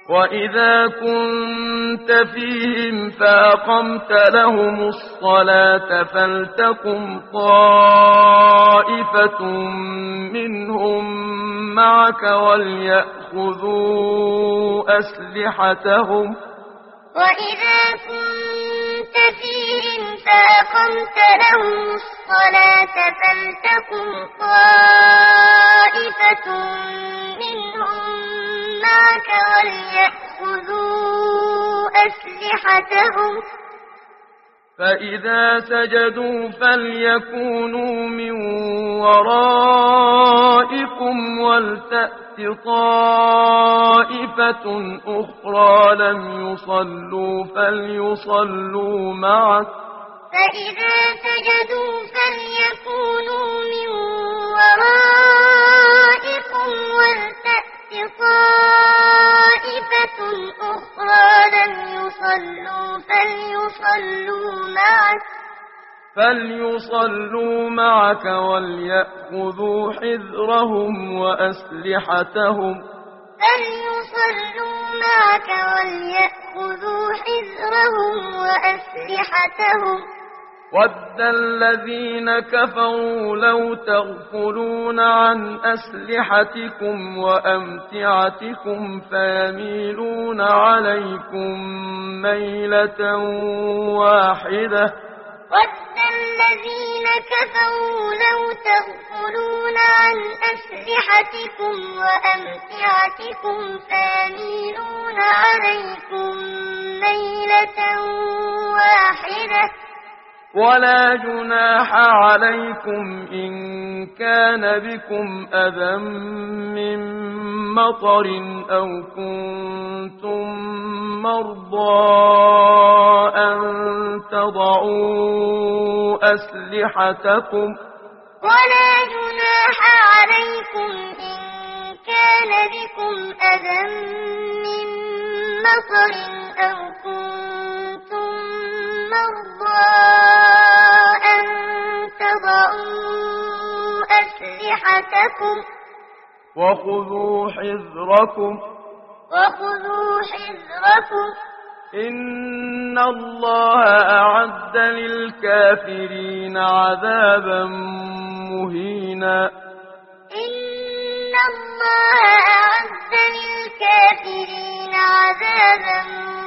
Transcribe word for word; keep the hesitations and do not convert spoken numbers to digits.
وإذا كنت فيهم فأقمت لهم الصلاة فلتقم طائفة منهم معك وليأخذوا أسلحتهم وإذا كنت فيهم فأقمت لهم الصلاة فلتقم طائفة منهم معك وليأخذوا أسلحتهم فإذا سجدوا فليكونوا من ورائكم ولتأت طائفة أخرى لم يصلوا فليصلوا معك فإذا سجدوا فليكونوا من ورائكم ولتأت طائفة أخرى لم يصلوا فليصلوا معك فليصلوا معك وليأخذوا حذرهم وأسلحتهم فليصلوا معك وليأخذوا حذرهم وأسلحتهم وَدَّ الَّذِينَ كَفَرُوا لَوْ تَغْفُلُونَ عَنْ أَسْلِحَتِكُمْ وَأَمْتِعَتِكُمْ فَيَمِيلُونَ عَلَيْكُمْ مَيْلَةً وَاحِدَةً وَدَّ الَّذِينَ كَفَرُوا لَوْ تَغْفُلُونَ عَنْ أَسْلِحَتِكُمْ وَأَمْتِعَتِكُمْ فَيَمِيلُونَ عَلَيْكُمْ مَيْلَةً وَاحِدَةً ولا جناح عليكم إن كان بكم أذى من مطر أو كنتم مرضى أن تضعوا أسلحتكم ولا جناح عليكم إن كان بكم أذى من مطر أو كنتم مرضى أن تضعوا أسلحتكم وخذوا حذركم وخذوا حذركم إن الله أعد للكافرين عذابا مهينا إن الله أعد للكافرين عذابا مهينا